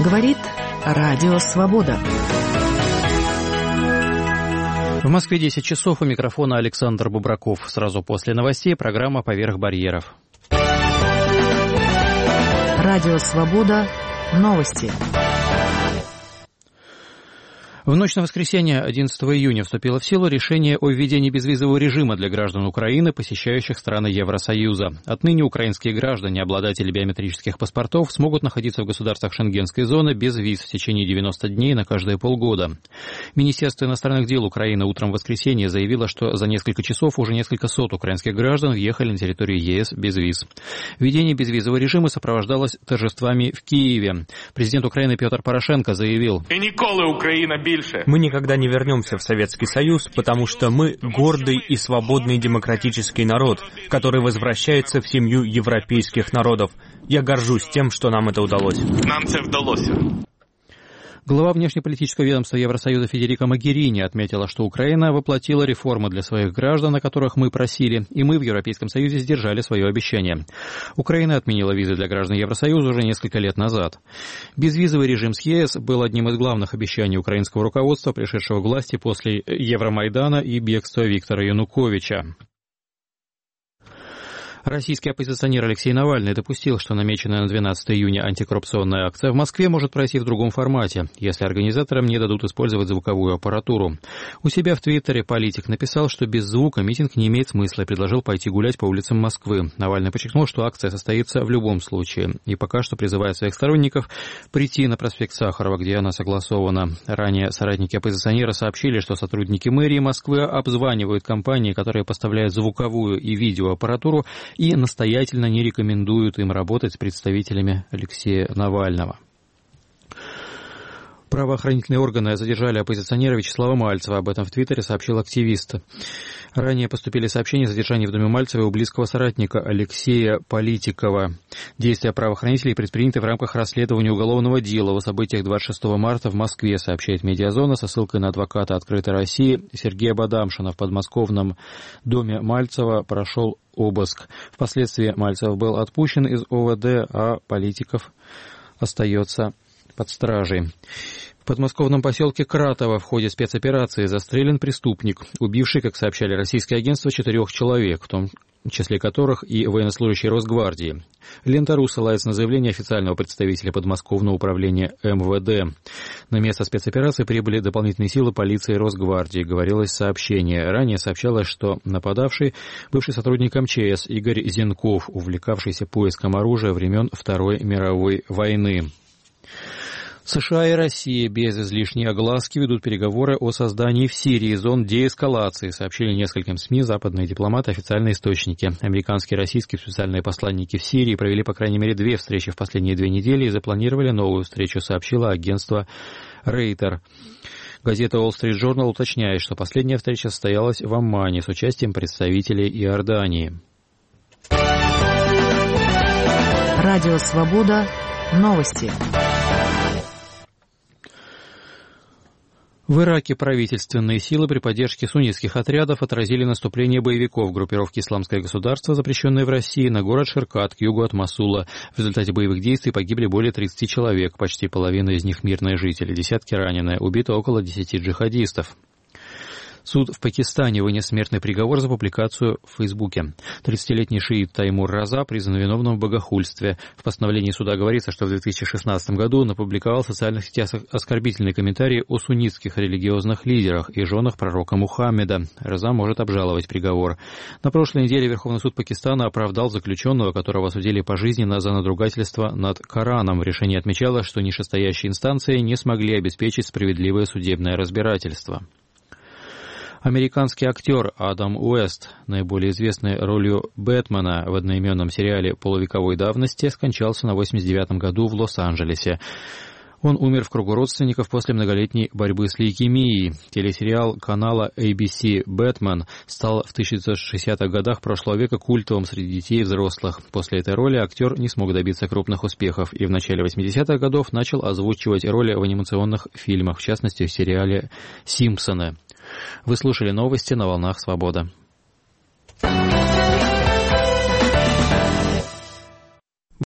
Говорит Радио Свобода. В Москве 10 часов, у микрофона Александр Бубраков. Сразу после новостей программа «Поверх барьеров». Радио Свобода. Новости. В ночь на воскресенье, 11 июня, вступило в силу решение о введении безвизового режима для граждан Украины, посещающих страны Евросоюза. Отныне украинские граждане, обладатели биометрических паспортов, смогут находиться в государствах Шенгенской зоны без виз в течение 90 дней на каждые полгода. Министерство иностранных дел Украины утром в воскресенье заявило, что за несколько часов уже несколько сот украинских граждан въехали на территорию ЕС без виз. Введение безвизового режима сопровождалось торжествами в Киеве. Президент Украины Петр Порошенко заявил: «Мы никогда не вернемся в Советский Союз, потому что мы гордый и свободный демократический народ, который возвращается в семью европейских народов. Я горжусь тем, что нам это удалось». Глава внешнеполитического ведомства Евросоюза Федерика Могерини отметила, что Украина воплотила реформы для своих граждан, о которых мы просили, и мы в Европейском Союзе сдержали свое обещание. Украина отменила визы для граждан Евросоюза уже несколько лет назад. Безвизовый режим с ЕС был одним из главных обещаний украинского руководства, пришедшего к власти после Евромайдана и бегства Виктора Януковича. Российский оппозиционер Алексей Навальный допустил, что намеченная на 12 июня антикоррупционная акция в Москве может пройти в другом формате, если организаторам не дадут использовать звуковую аппаратуру. У себя в Твиттере политик написал, что без звука митинг не имеет смысла, и предложил пойти гулять по улицам Москвы. Навальный подчеркнул, что акция состоится в любом случае, и пока что призывает своих сторонников прийти на проспект Сахарова, где она согласована. Ранее соратники оппозиционера сообщили, что сотрудники мэрии Москвы обзванивают компании, которые поставляют звуковую и видеоаппаратуру, и настоятельно не рекомендуют им работать с представителями Алексея Навального. Правоохранительные органы задержали оппозиционера Вячеслава Мальцева. Об этом в Твиттере сообщил активист. Ранее поступили сообщения о задержании в доме Мальцева у близкого соратника Алексея Политикова. Действия правоохранителей предприняты в рамках расследования уголовного дела о событиях 26 марта в Москве, сообщает «Медиазона» со ссылкой на адвоката «Открытой России» Сергея Бадамшина. В подмосковном доме Мальцева прошел обыск. Впоследствии Мальцев был отпущен из ОВД, а Политиков остается под стражей. В подмосковном поселке Кратово в ходе спецоперации застрелен преступник, убивший, как сообщали российские агентства, 4 человек, в том числе которых и военнослужащие Росгвардии. Лента.ру ссылается на заявление официального представителя подмосковного управления МВД. На место спецоперации прибыли дополнительные силы полиции и Росгвардии, говорилось в сообщении. Ранее сообщалось, что нападавший — бывший сотрудник МЧС Игорь Зенков, увлекавшийся поиском оружия времен Второй мировой войны. США и Россия без излишней огласки ведут переговоры о создании в Сирии зон деэскалации, сообщили нескольким СМИ западные дипломаты, официальные источники. Американские и российские специальные посланники в Сирии провели, по крайней мере, 2 встречи в последние 2 недели и запланировали новую встречу, сообщило агентство Рейтер. Газета Wall Street Journal уточняет, что последняя встреча состоялась в Аммане с участием представителей Иордании. Радио Свобода. Новости. В Ираке правительственные силы при поддержке суннитских отрядов отразили наступление боевиков группировки «Исламское государство», запрещенной в России, на город Ширкат к югу от Мосула. В результате боевых действий погибли более 30 человек, почти половина из них мирные жители, десятки ранены, убито около 10 джихадистов. Суд в Пакистане вынес смертный приговор за публикацию в Фейсбуке. 30-летний шиит Таймур Раза признан виновным в богохульстве. В постановлении суда говорится, что в 2016 году он опубликовал в социальных сетях оскорбительные комментарии о суннитских религиозных лидерах и женах пророка Мухаммеда. Раза может обжаловать приговор. На прошлой неделе Верховный суд Пакистана оправдал заключенного, которого осудили пожизненно за надругательство над Кораном. В решении отмечалось, что нижестоящие инстанции не смогли обеспечить справедливое судебное разбирательство. Американский актер Адам Уэст, наиболее известный ролью Бэтмена в одноименном сериале полувековой давности, скончался на 89-м году в Лос-Анджелесе. Он умер в кругу родственников после многолетней борьбы с лейкемией. Телесериал канала ABC «Бэтмен» стал в 1960-х годах прошлого века культовым среди детей и взрослых. После этой роли актер не смог добиться крупных успехов и в начале 80-х годов начал озвучивать роли в анимационных фильмах, в частности в сериале «Симпсоны». Вы слушали новости на волнах «Свобода».